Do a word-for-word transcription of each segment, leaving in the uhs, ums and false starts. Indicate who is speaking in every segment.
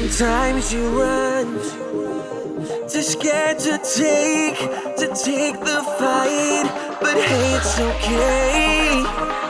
Speaker 1: Sometimes you run, too scared to take, to take the fight. But hey, it's okay,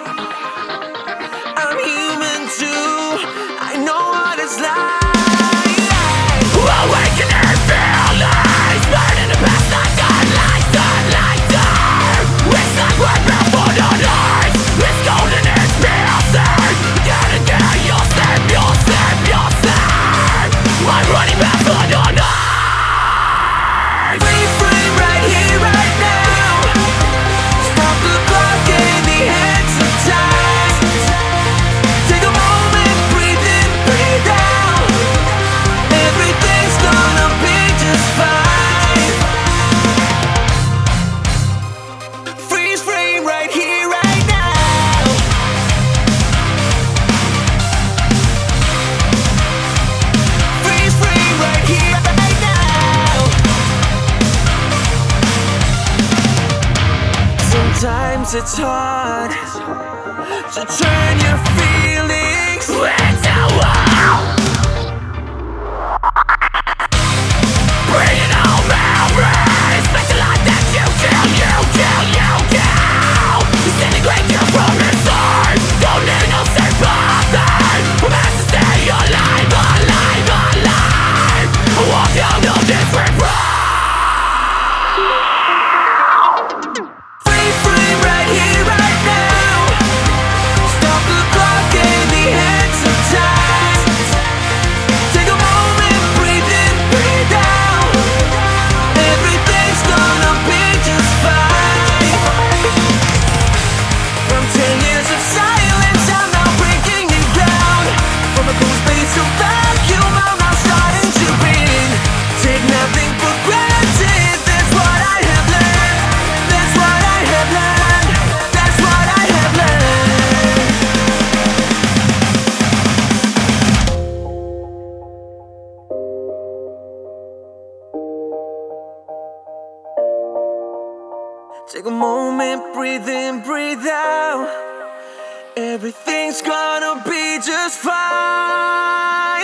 Speaker 1: I'm human too, I know what it's like. Awakening feelings, burning the past like sunlight, sunlight, dark. It's like we're built for the night, it's golden, it's piercing. Gotta get your sleep, your sleep, your sleep. I'm running back for the night. Free frame right here, right now. Stop the clock in the hands of time. Take a moment, breathe in, breathe out. Everything's gonna be just fine. Freeze frame right here, right now. Freeze frame right here, right now. Sometimes it's hard to turn your feelings into wow. Bringing all memories back to life that you kill, you kill, you kill. Disintegrate you from inside. Don't need no sympathy. I'm meant to stay alive, alive, alive. I walk down a different road. Free frame right here, right now. Stop the clock in the hands of time. Take a moment, breathe in, breathe out. Everything's gonna be just fine. From ten years of silence, I'm now breaking new ground. From a cold space of vacuum, I'm now starting to breathe. Take nothing for granted, that's what I have learned. That's what I have learned. That's what I have learned. Take a moment, breathe in, breathe out. Everything's gonna be just fine.